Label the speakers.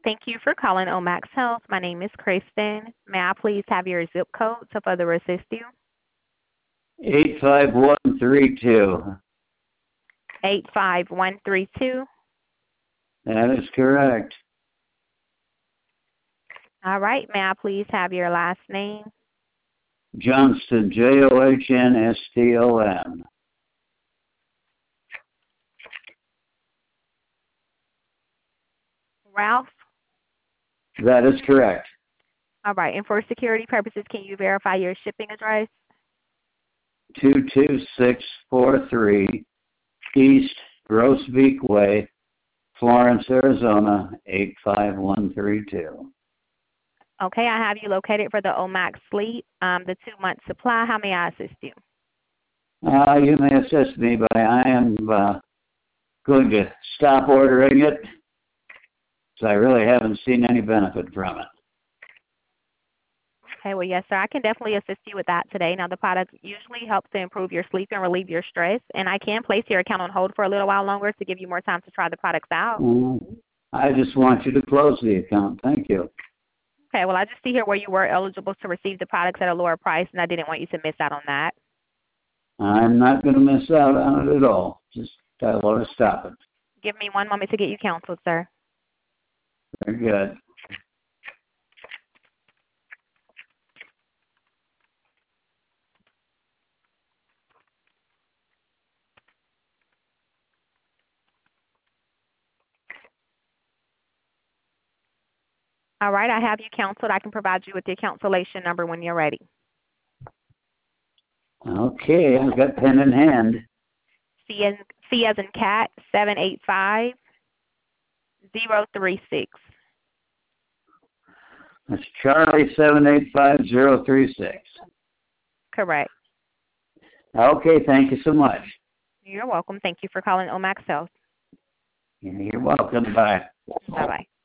Speaker 1: Thank you for calling Omax Health. My name is Kristen. May I please have your zip code to further assist you?
Speaker 2: 85132.
Speaker 1: 85132.
Speaker 2: That is correct.
Speaker 1: All right. May I please have your last name?
Speaker 2: Johnston, Johnston.
Speaker 1: Ralph?
Speaker 2: That is correct.
Speaker 1: All right. And for security purposes, can you verify your shipping address?
Speaker 2: 22643 East Grosbeak Way, Florence, Arizona, 85132.
Speaker 1: Okay. I have you located for the Omax Sleep, the 2-month supply. How may I assist you?
Speaker 2: You may assist me, but I am going to stop ordering it, so I really haven't seen any benefit from it.
Speaker 1: Okay, well, yes, sir. I can definitely assist you with that today. Now, the product usually helps to improve your sleep and relieve your stress, and I can place your account on hold for a little while longer to give you more time to try the products out.
Speaker 2: I just want you to close the account. Thank you.
Speaker 1: Okay, well, I just see here where you were eligible to receive the products at a lower price, and I didn't want you to miss out on that.
Speaker 2: I'm not going to miss out on it at all. Just tell her to stop it.
Speaker 1: Give me one moment to get you counseled, sir.
Speaker 2: Very good.
Speaker 1: All right, I have you counseled. I can provide you with the cancellation number when you're ready.
Speaker 2: Okay, I've got pen in hand.
Speaker 1: C as in cat, 785036.
Speaker 2: That's Charlie 785036.
Speaker 1: Correct.
Speaker 2: Okay, thank you so much.
Speaker 1: You're welcome. Thank you for calling Omax Health.
Speaker 2: You're welcome. Bye.
Speaker 1: Bye-bye.